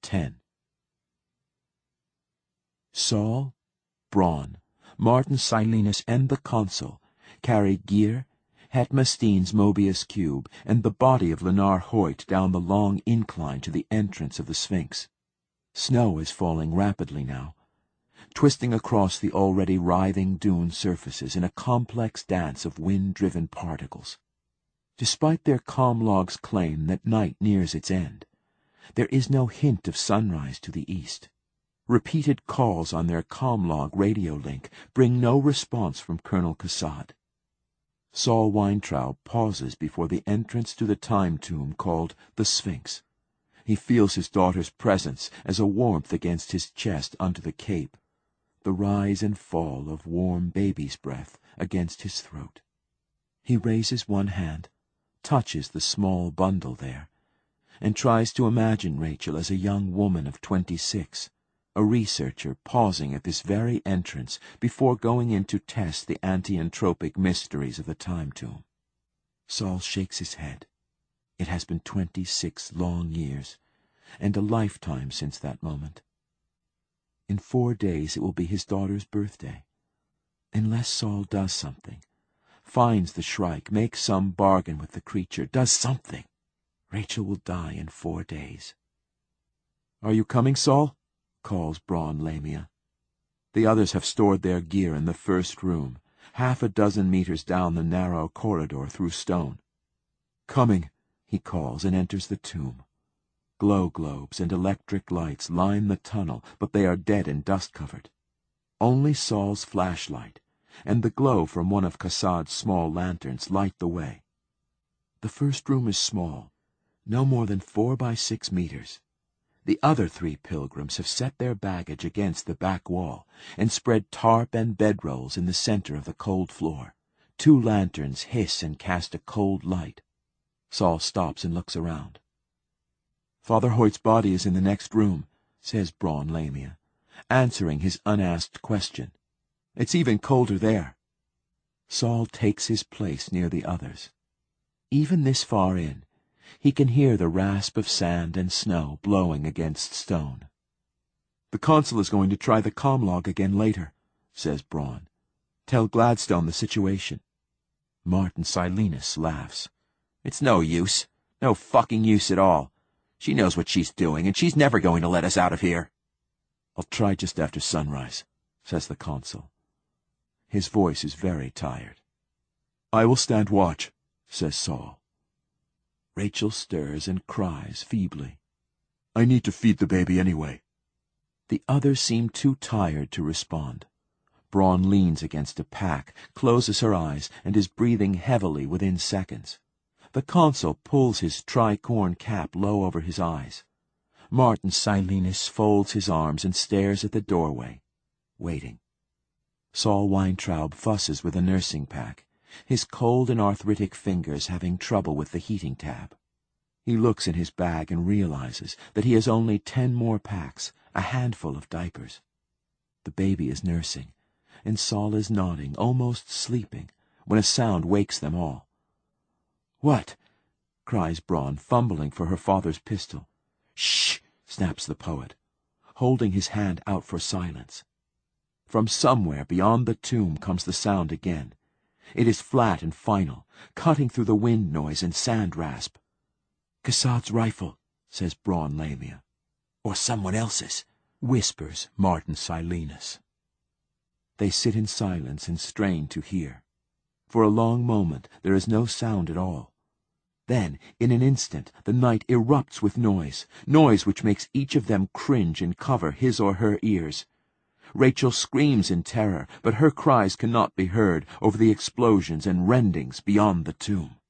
10. Saul, Bronn, Martin Silenus, and the consul carry Gir, Hetmastein's Mobius cube, and the body of Lenar Hoyt down the long incline to the entrance of the Sphinx. Snow is falling rapidly now, twisting across the already writhing dune surfaces in a complex dance of wind-driven particles. Despite their comlog's claim that night nears its end, there is no hint of sunrise to the east. Repeated calls on their comlog radio link bring no response from Colonel Kassad. Saul Weintraub pauses before the entrance to the time tomb called the Sphinx. He feels his daughter's presence as a warmth against his chest under the cape, the rise and fall of warm baby's breath against his throat. He raises one hand, touches the small bundle there, and tries to imagine Rachel as a young woman of 26, a researcher pausing at this very entrance before going in to test the anti-entropic mysteries of the time tomb. Saul shakes his head. It has been 26 long years, and a lifetime since that moment. In 4 days it will be his daughter's birthday. Unless Saul does something, finds the Shrike, makes some bargain with the creature, does something, Rachel will die in 4 days. "Are you coming, Saul?" calls Bronn Lamia. The others have stored their gear in the first room, half a dozen meters down the narrow corridor through stone. "Coming," he calls, and enters the tomb. Glow globes and electric lights line the tunnel, but they are dead and dust-covered. Only Saul's flashlight and the glow from one of Kassad's small lanterns light the way. The first room is small, no more than 4 by 6 meters. The other 3 pilgrims have set their baggage against the back wall and spread tarp and bedrolls in the center of the cold floor. 2 lanterns hiss and cast a cold light. Saul stops and looks around. "Father Hoyt's body is in the next room," says Bronn Lamia, answering his unasked question. "It's even colder there." Saul takes his place near the others. Even this far in, he can hear the rasp of sand and snow blowing against stone. "The consul is going to try the comlog again later," says Bronn. "Tell Gladstone the situation." Martin Silenus laughs. "It's no use. No fucking use at all. She knows what she's doing, and she's never going to let us out of here." "I'll try just after sunrise," says the consul. His voice is very tired. "I will stand watch," says Saul. Rachel stirs and cries feebly. "I need to feed the baby anyway." The others seem too tired to respond. Bronn leans against a pack, closes her eyes, and is breathing heavily within seconds. The consul pulls his tricorn cap low over his eyes. Martin Silenus folds his arms and stares at the doorway, waiting. Saul Weintraub fusses with a nursing pack, his cold and arthritic fingers having trouble with the heating tab. He looks in his bag and realizes that he has only 10 more packs, a handful of diapers. The baby is nursing, and Saul is nodding, almost sleeping, when a sound wakes them all. "What?" cries Bronn, fumbling for her father's pistol. "Shh!" snaps the poet, holding his hand out for silence. From somewhere beyond the tomb comes the sound again. It is flat and final, cutting through the wind noise and sand rasp. "Kassad's rifle," says Bronn Lamia. "Or someone else's," whispers Martin Silenus. They sit in silence and strain to hear. For a long moment there is no sound at all. Then, in an instant, the night erupts with noise which makes each of them cringe and cover his or her ears. Rachel screams in terror, but her cries cannot be heard over the explosions and rendings beyond the tomb.